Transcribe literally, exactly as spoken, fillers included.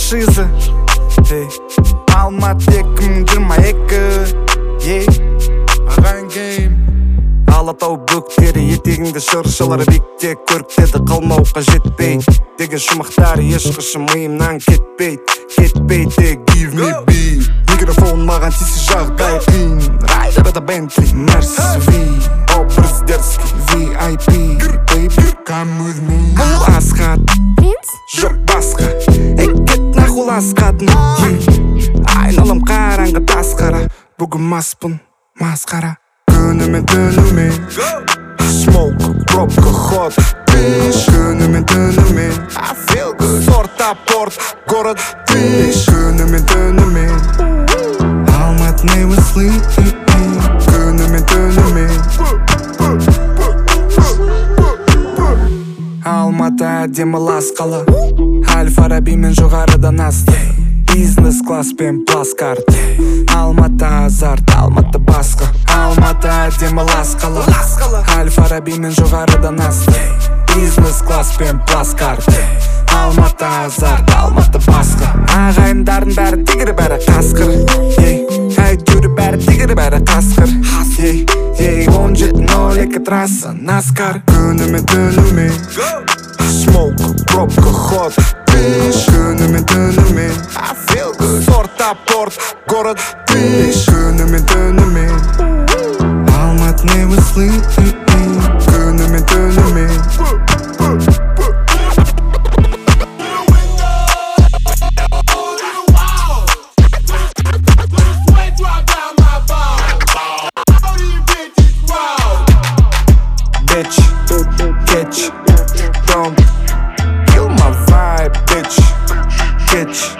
шизы. Алматы екі мың жиырма екі. Ағайын гейм. Алатау бөктері етегіңді шыршалар биікте көріктеді қалмауға жетпей деген шумақтары ешқашан миымнан кетпейді кетпейді. Give me beat. Микрофон маған тисе жағдай қиын. Райдерда Бентли, Мерс Ви, образ дерзкий ви ай пи. Baby, come with me. Бұл асқат принц жоқ басқа. Эй, кет нахуй ласқатын. Айналам қараңғы тасқара. Бүгін маспын масқара. Күнімен түнімен Smoke, пробка, ход, пиш. Күнімен түнімен I feel good. Сорта, порт, город, пиш. Күнімен түнімен Алматы не we sleep. Күнімен түнімен Алматы әдемі лас қала. Әл-Фараби мен жоғарыдан асты. Бизнес класс пен пласкарт. Алматы азарт, Алматы басқа. Алматы әдемі лас қала. Әл-Фараби мен жоғарыдан асты. Бизнес класс пен пласкарт. Алматы азарт, Алматы басқа. Ағайындардың бәрі тигір, бәрі қасқыр. Әйтеуір бәрі тигір, бәрі қасқыр. он жеті нөл екі трасса наскар. Күнімен түнімен Smoke, пробка, ход, пиш. Күнімен түнімен I feel good. Сорта, порт, город, пиш. Күнімен түнімен Алматы не we sleep. Күнімен түнімен Bitch, catch, don't kill my vibe, bitch, catch.